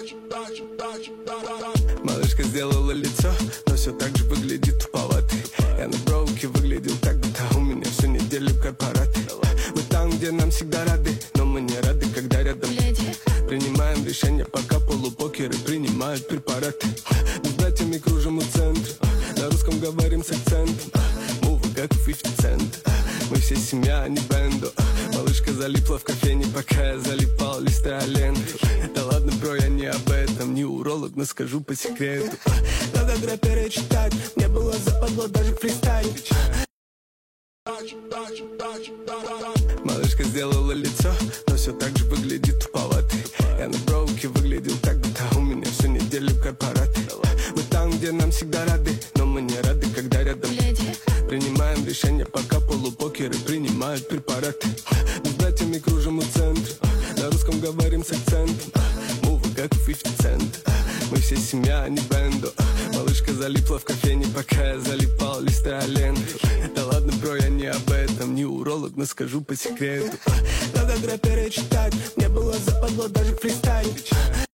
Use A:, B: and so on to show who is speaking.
A: Малышка сделала лицо, но все так же выглядит туповатый. Я на бровке выглядел так, будто у меня всю неделю корпораты. Мы там, где нам всегда рады, но мы не рады, когда рядом леди. Принимаем решения, пока полупокеры принимают препараты. Мы с братьями кружим у центра, на русском говорим с акцентом. Мувы как 50 Cent. Мы все семья, а не бэндо. Малышка залипла в кофейне, пока я залипал, листая ленту. Да ладно, бро, я не об этом, не уролог, но скажу по секрету. Надо рэперы читать, мне было западло даже фристайлить. Малышка сделала лицо, но все так же выглядит туповатый. Я на бровке выглядел так, будто у меня всю неделю корпораты. Мы там, где нам всегда рады, но мы не рады, когда рядом леди. Принимаем решения, пока полупокеры принимают препараты. Мы с братьями кружим у центра, на русском говорим с акцентом. Мувы как 50 Cent. Мы все семья, а не бэндо. Малышка залипла в кофейне, пока я залипал, листая ленту. Да ладно, бро, я не об этом, не уролог, но скажу по секрету. Надо рэперы читать, мне было западло даже фристайлить.